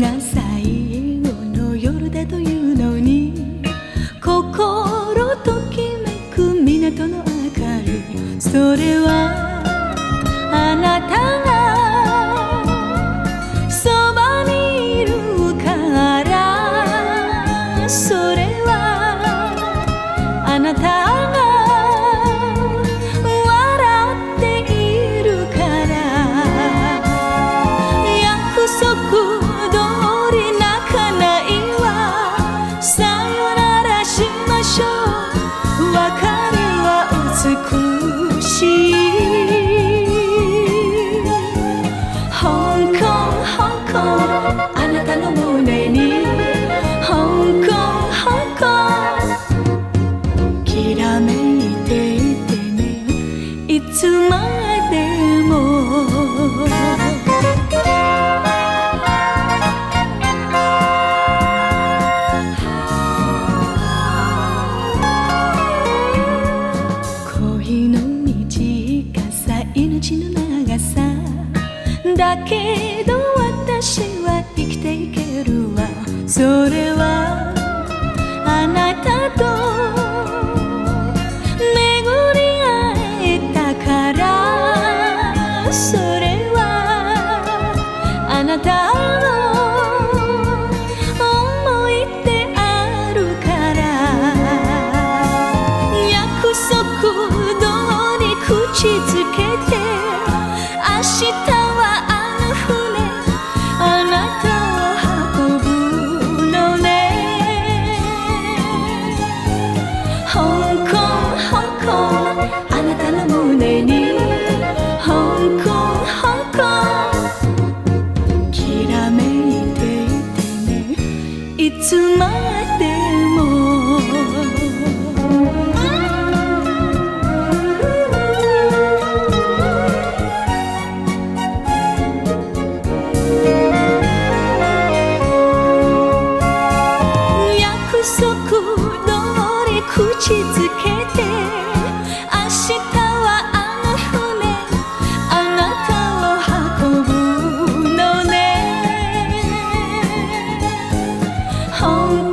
が最後の夜だというのに、心ときめく港の明かり、それはあなたがそばにいるから。それはあなたが笑っているから。約束通り泣かないわ。さよならしましょう。別れは美しい。香港香港、あなたの胸に香港香港、きらめいていてね、いつまでも。恋の短さ、命の長さだけど私は生きていけるわ。それはあなたと巡り会えたから。それはあなたの思い出あるから。約束通り口づけて、明日はあの船あなたを運ぶのね。香港香港、あなたの胸に香港香港、きらめいていてね、いつまでも。約束通り口づけて、明日はあの船あなたを運ぶのね。香港